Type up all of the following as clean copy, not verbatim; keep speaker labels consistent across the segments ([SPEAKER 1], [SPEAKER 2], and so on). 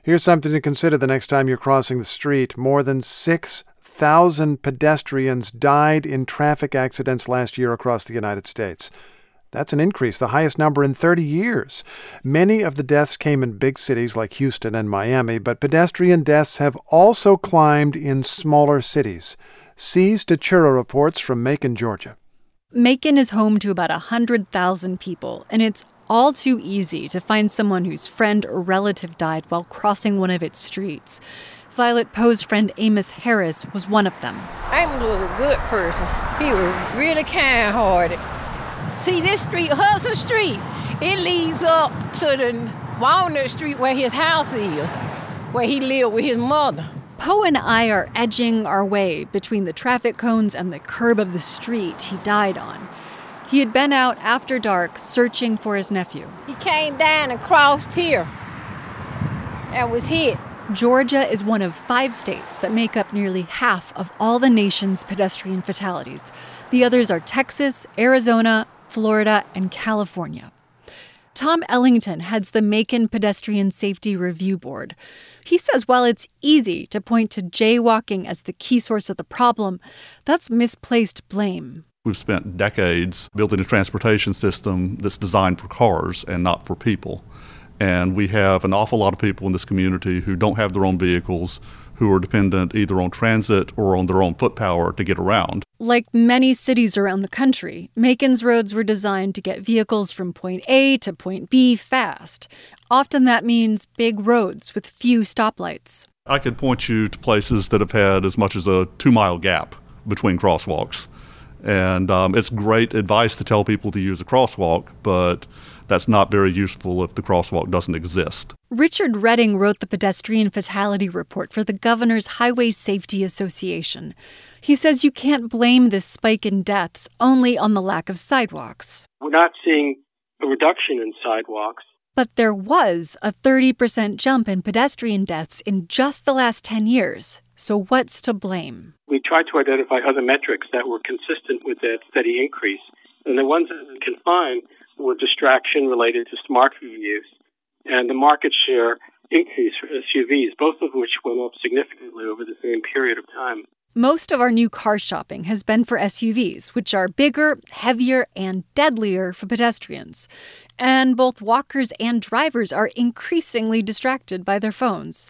[SPEAKER 1] Here's something to consider the next time you're crossing the street. More than 6,000 pedestrians died in traffic accidents last year across the United States. That's an increase, the highest number in 30 years. Many of the deaths came in big cities like Houston and Miami, but pedestrian deaths have also climbed in smaller cities. C's Tachura reports from Macon, Georgia.
[SPEAKER 2] Macon is home to about 100,000 people, and it's all too easy to find someone whose friend or relative died while crossing one of its streets. Violet Poe's friend Amos Harris was one of them.
[SPEAKER 3] Amos was a good person. He was really kind-hearted. See, this street, Hudson Street, it leads up to the Walnut Street where his house is, where he lived with his mother.
[SPEAKER 2] Poe and I are edging our way between the traffic cones and the curb of the street he died on. He had been out after dark searching for his nephew.
[SPEAKER 3] He came down and crossed here and was hit.
[SPEAKER 2] Georgia is one of 5 states that make up nearly half of all the nation's pedestrian fatalities. The others are Texas, Arizona, Florida, and California. Tom Ellington heads the Macon Pedestrian Safety Review Board. He says while it's easy to point to jaywalking as the key source of the problem, that's misplaced blame.
[SPEAKER 4] We've spent decades building a transportation system that's designed for cars and not for people. And we have an awful lot of people in this community who don't have their own vehicles, who are dependent either on transit or on their own foot power to get around.
[SPEAKER 2] Like many cities around the country, Macon's roads were designed to get vehicles from point A to point B fast. Often that means big roads with few stoplights.
[SPEAKER 4] I could point you to places that have had as much as a 2-mile gap between crosswalks. And it's great advice to tell people to use a crosswalk, but that's not very useful if the crosswalk doesn't exist.
[SPEAKER 2] Richard Redding wrote the pedestrian fatality report for the Governor's Highway Safety Association. He says you can't blame this spike in deaths only on the lack of sidewalks.
[SPEAKER 5] We're not seeing a reduction in sidewalks.
[SPEAKER 2] But there was a 30% jump in pedestrian deaths in just the last 10 years. So what's to blame?
[SPEAKER 5] We tried to identify other metrics that were consistent with that steady increase. And the ones that we can find were distraction related to smartphone use and the market share increase for SUVs, both of which went up significantly over the same period of time.
[SPEAKER 2] Most of our new car shopping has been for SUVs, which are bigger, heavier, and deadlier for pedestrians. And both walkers and drivers are increasingly distracted by their phones.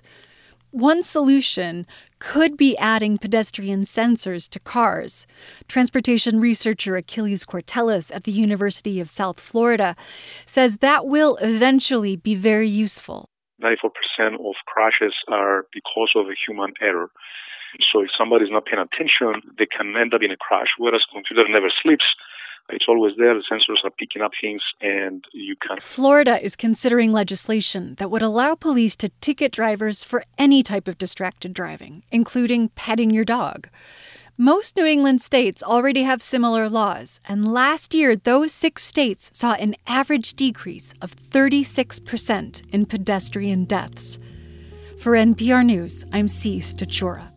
[SPEAKER 2] One solution could be adding pedestrian sensors to cars. Transportation researcher Achilles Cortellis at the University of South Florida says that will eventually be very useful.
[SPEAKER 6] 94% of crashes are because of a human error. So if somebody's not paying attention, they can end up in a crash, whereas a computer never sleeps. It's always there. The sensors are picking up things, and you can.
[SPEAKER 2] Florida is considering legislation that would allow police to ticket drivers for any type of distracted driving, including petting your dog. Most New England states already have similar laws, and last year, those 6 states saw an average decrease of 36% in pedestrian deaths. For NPR News, I'm C. Stachura.